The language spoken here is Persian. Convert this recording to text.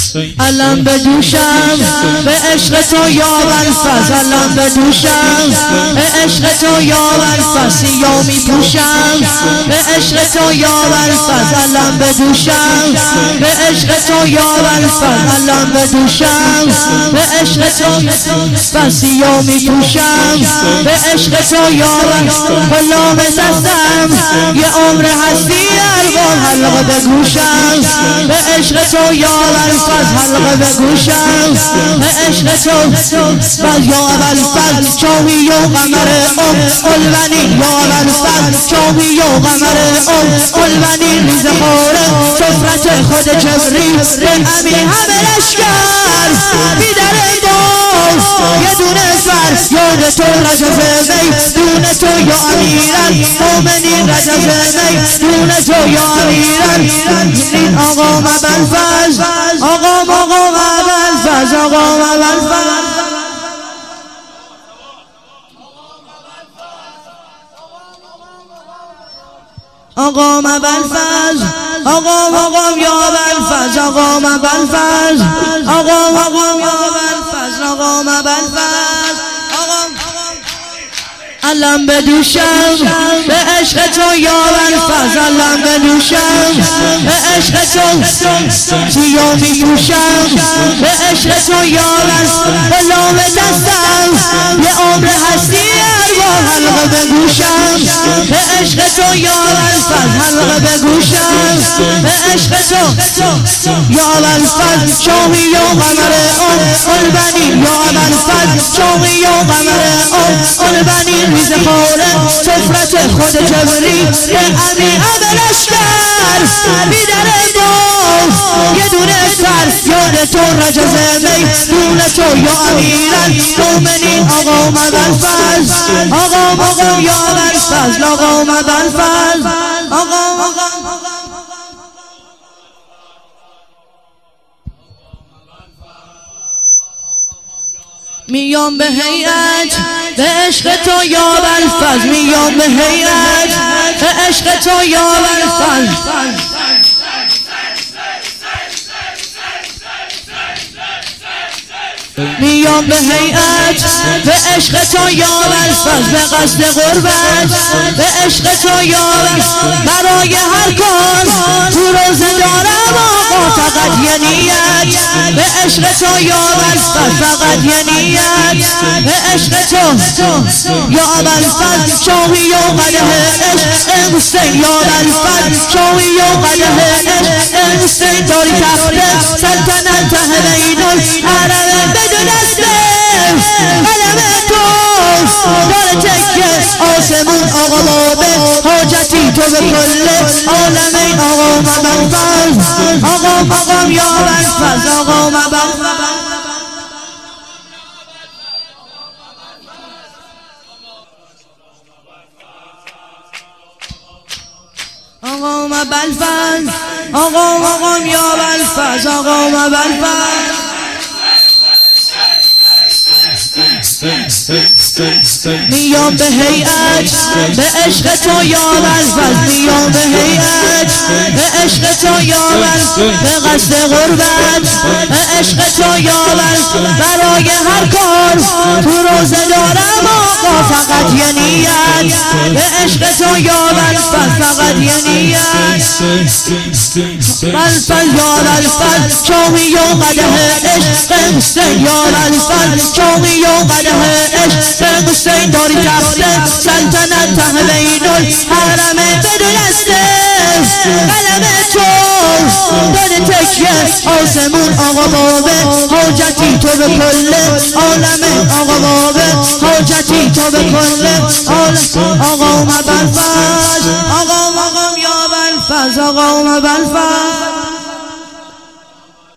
الان بدوشم به عشق تو یا الفز، الان بدوشم به عشق تو یا الفز، سیاه می پوشم به عشق تو یا الفز، الان بدوشم به عشق تو یا الفز، الان بدوشم به عشق تو سیاه می پوشم به عشق تو یا الفز، غلام دستم یه عمر هستی ارباب حلقه بگوشم به عشق تو یا الفز، حلقه بگوشم به عشق تو بل یا الفز، چاوی و قمر قلبنی یا الفز، چاوی و قمر قلبنی ریز خوره سفرت خود جبریل به امی همه لشکر بیدر باز یه دونه فر یاد تو رجب می دون تو یا امیرن مومنین رجب می دون تو یا امیرن این آقا مبلفز آقا مبلفز آقا مبلفز آقا مبلفز آقا یا بلفز آقا مبلفز آقا یا بلفز آقا مبلفز الان بدوشم به عشق تو یا الفز، الان بدوشم به عشق تو سیاه می پوشم به عشق تو یا الفز، غلام دستم یه عمر هستی ارواح حلقه بگوشم به عشق تو یا الفز، حلقه بگوشم به عشق تو یا الفز، شامی و قمر قلبنی یا الفز، شامی و قمر قلبنی ریز خوره سفرت خود جبریل به امی همه لشکر بیدر باز یه دونه سر یاد تو رجب می دون تو یا امیرن مومنین آقا مبلفز آقا یا بلفز آقا مبلفز آقا میام به هیئت به عشق تو یا الفز، میام به هیئت به عشق تو یا الفز، میام به هیئت به عشق تو یا الفز، به قصد غربت به عشق تو یا الفز، برای هر کار تو روزه دارم آقا فقط یه نیت به عشق تو یا الفز، فقط یه نیت به عشق تو یا الفز، شاهی و قده عشق حسین یا الفز، شاهی و قده عشق حسین داری تخت سلطنت بین الحرم بدون اسم قلم تو داره تکه آسمون آقا بابه حاجتی تو به کل عالمین آقا مبلفز آقا یا بلفز آقا مبلفز آقا مبلفز آقا یا بلفز آقا مبلفز میام به هیئت به عشق تو یا الفز، میام به هیئت به عشق تو یا الفز، به قصد غربت به عشق تو یا الفز، برای هر کار تو روزه دارم آقا فقط یه نیت به عشق تو یا الفز، فقط یه نیت الفز یا الفز، شامی و قده عشق حسین یا الفز، شامی و قده عشق حسین داری تخت سلطنت بین الحرم بدون اسم قلم تو داره تکیه آسمون آقا بابه حاجتی تو به کل عالم آقا بابه حاجتی تو به کل عالم آقا مبلفز